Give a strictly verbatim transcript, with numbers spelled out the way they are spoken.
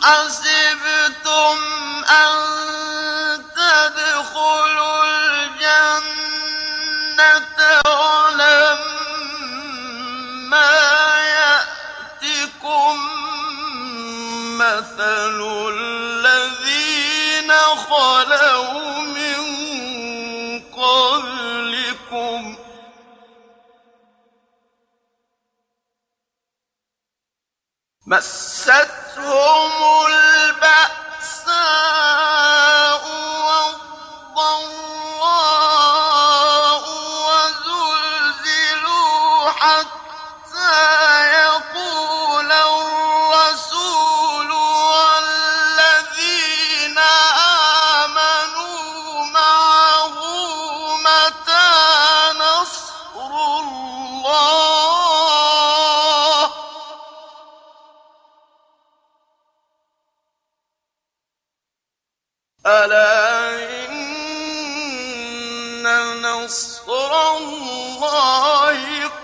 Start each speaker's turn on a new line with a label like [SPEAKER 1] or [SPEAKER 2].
[SPEAKER 1] حسبتم أن تدخلوا الجنة ولما يأتكم مثل الذين خلوا من قبلكم مستهم البأساء والضراء وزلزلوا حتى يقول الرسول والذين آمنوا معه متى نصر الله ألا إن نصر الله